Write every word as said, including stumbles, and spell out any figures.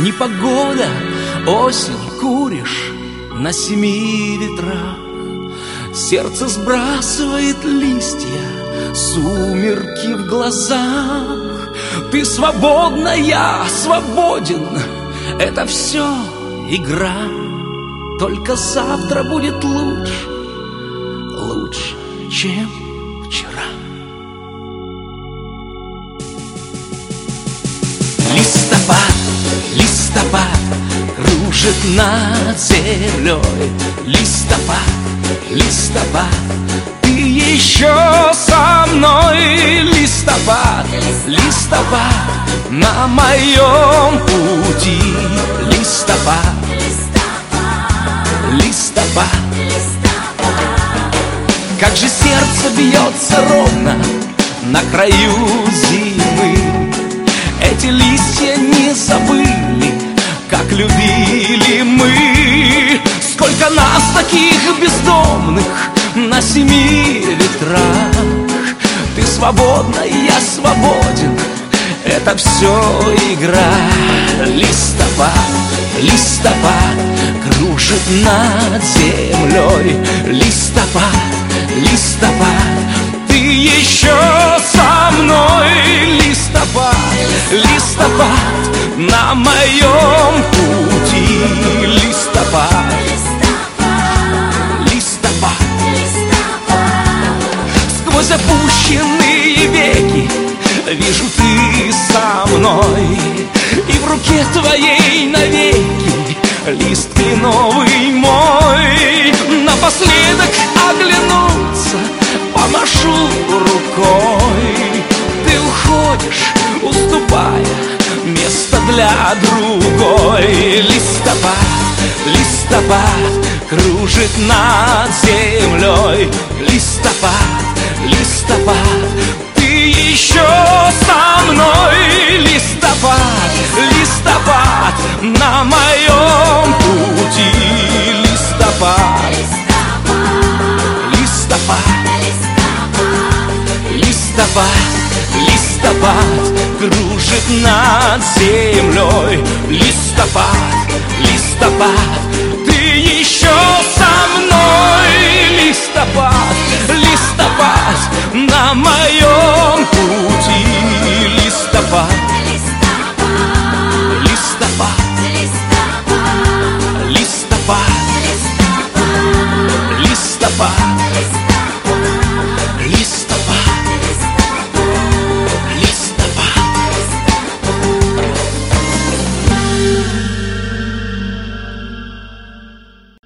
Непогода, осень, куришь на семи ветрах. Сердце сбрасывает листья, сумерки в глазах. Ты свободна, я свободен, это все игра. Только завтра будет лучше, лучше, чем вчера. Листопад, листопад кружит над землей. Листопад, листопад, ты еще со мной. Листопад, листопад на моем пути. Листопад, листопад, как же сердце бьется ровно на краю зимы. Эти листья не забыли, как любили мы. Сколько нас таких бездомных на семи ветрах. Ты свободна, я свободен, это все игра. Листопад, листопад кружит над землей. Листопад, листопад, ты еще со мной. Листопад, листопад на моем пути. Листопад, листопад, сквозь опущенные веки вижу, ты со мной. И в руке твоей навеки лист кленовый мой. Напоследок оглянуться, помашу рукой. Ты уходишь, уступая место для другой. Листопад, листопад кружит над землей. Листопад, листопад, ты еще со мной. Листопад, листопад на моем пути. Листопад, листопад, листопад, листопад кружит над землей. Листопад, листопад